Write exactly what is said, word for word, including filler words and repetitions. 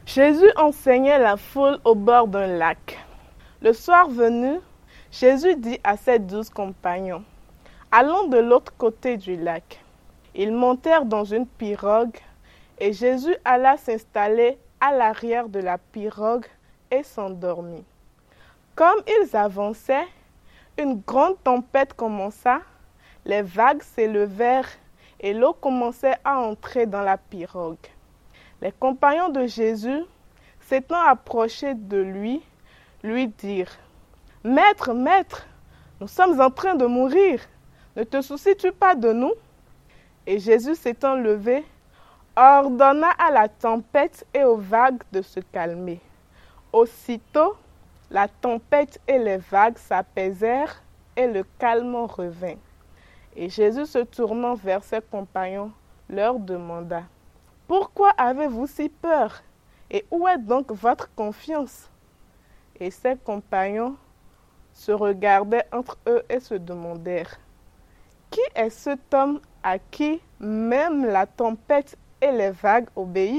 Jésus enseignait la foule au bord d'un lac. Le soir venu, Jésus dit à ses douze compagnons, « Allons de l'autre côté du lac. » Ils montèrent dans une pirogue et Jésus alla s'installer à l'arrière de la pirogue et s'endormit. Comme ils avançaient, une grande tempête commença, les vagues s'élevèrent et l'eau commençait à entrer dans la pirogue. Les compagnons de Jésus, s'étant approchés de lui, lui dirent, « Maître, maître, nous sommes en train de mourir, ne te soucies-tu pas de nous ?» Et Jésus s'étant levé, ordonna à la tempête et aux vagues de se calmer. Aussitôt, la tempête et les vagues s'apaisèrent et le calme revint. Et Jésus, se tournant vers ses compagnons, leur demanda, « Pourquoi avez-vous si peur? Et où est donc votre confiance ?» Et ses compagnons se regardaient entre eux et se demandèrent, « Qui est cet homme à qui même la tempête et les vagues obéissent ?»